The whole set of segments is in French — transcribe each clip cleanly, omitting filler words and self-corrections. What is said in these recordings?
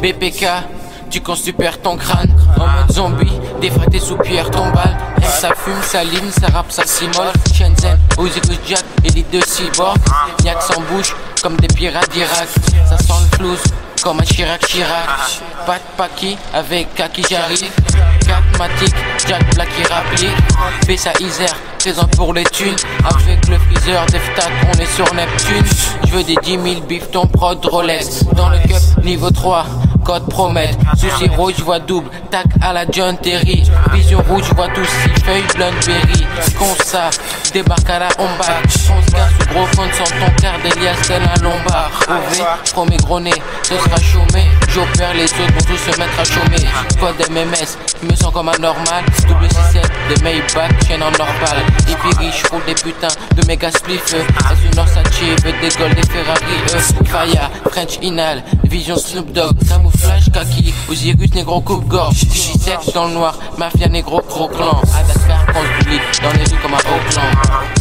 BPK, tu constupères ton crâne. En mode zombie, défraie tes soupirs, ton balle. Ça fume, ça ligne, ça rappe, ça s'immole. Shenzhen, Osiris Jack, élite de cyborg. Niaque sans bouche, comme des pirates d'Irak. Ça sent le flouze, comme un Chirac. Pas de Paki, avec Kaki j'arrive. 4 Matic, Jack Black qui rapplique. Bessa Isère, présent pour les thunes. Avec le freezer, Deftat, on est sur Neptune. J'veux des 10 000 bif, ton prod Rolex. Dans le cup, niveau 3. Code promet, souci rouge, vois double, tac à la John Terry. Vision rouge, vois tout 6 feuilles, Bluntberry. Consa, débarque à la Homba. On se casse au gros fond sans ton quart d'Elias, tel un lombard. OV, premier gros nez, ce sera chômé. J'opère les autres pour tous se mettre à chômer. Code MMS, je me sens comme un normal. Double 6-7, de Maybach, chaîne en normal. Hippie riche, roule des putains de méga spliff. As une Orsace, veut des Gold, des Ferrari. Faya, French Inhal, Vision Snoop Dogg. Flash kaki, Osiris négro coupe-gorge. Sexe dans le noir, mafia négro gros clan. À Dakar, France public, dans les rues comme à Auckland.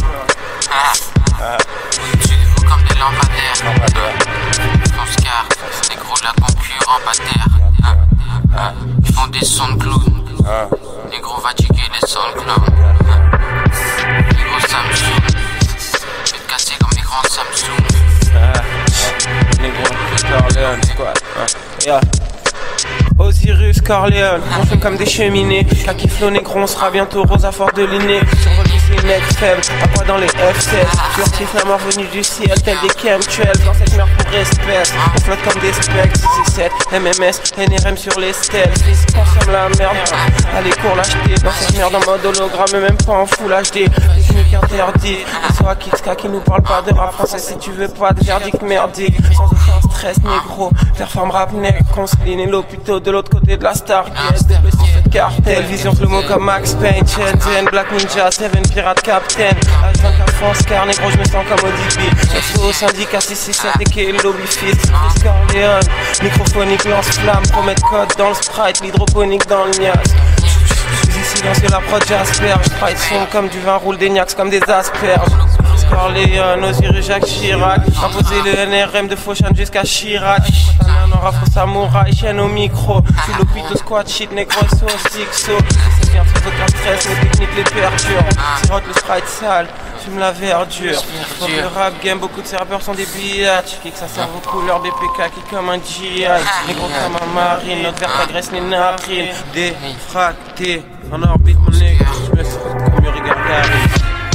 Suivez-vous comme des lampadaires. Oscar, négro de la concurrent terre. Ils font des sons de clown. Négro va checker les sons de clown. Négro Samsung, je vais te casser comme les grands Samsung. Négro Corleone, squad. Yeah. Osiris Corleone, on fume comme des cheminées. Kaki Flow négro, on sera bientôt Rosa fort de l'inné. Survolu c'est next faible, à quoi dans les F16. Furtif la mort venue du ciel, tel des chemtrails. Dans cette merde pour espèce, on flotte comme des specs. 6 et 7, MMS, NRM sur les stèles. Fils consomme la merde, allez cours l'acheter. Dans cette merde en mode hologramme, même pas en full HD. Technique interdite, soit Kitska qui nous parle pas de rap français. Si tu veux pas de verdict merdique, sans aucun stress négro. Performe rap nec, conscline et l'hôpital de l'autre côté de la Stargate. Cartel, vision slow-mo comme Max Payne. Shenzhen, Black Ninja, Seven Pirate Captain. H24 France car négro je me sens comme ODB. SO syndicat 667 et qui est lobby fist. Chris Corleone, microphonique lance-flamme. Promet code dans le sprite, l'hydroponique dans le niaque. Ici silencieux la prod j'asperge. Sprite sombre comme du vin, roule des niaques comme des asperges. Chris Corleone, Osiris Jacques Chirac. Imposer le NRM de Fauchan jusqu'à Chirac. Un afro samouraï, chaîne au micro. Sous l'hôpital squat shit, négro so, six so. C'est bien, sans aucun stress, nos techniques les perturbent. Sirote le sprite sale, fume la verdure. Faut que le rap game, beaucoup de ces rappeurs sont des biatchs. Kick ça serve aux couleurs BPK qui comme un GI. Négro comme un marine, notre verre agresse les narines. Défracté, en orbite mon négro. Je me sens comme Yuri Gagarin.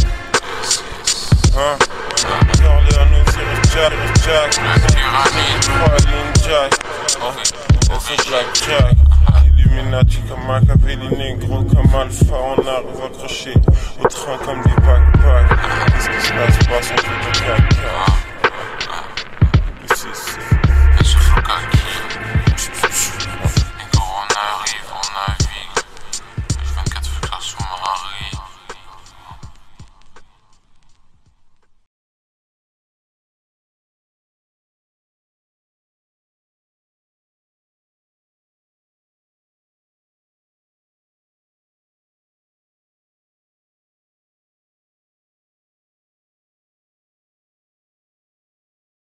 Corleone, Osiris Jack, Jack, Black Jack, Illuminati comme Machiavelli, négro comme Alpha, on arrive accroché au train comme des bacs.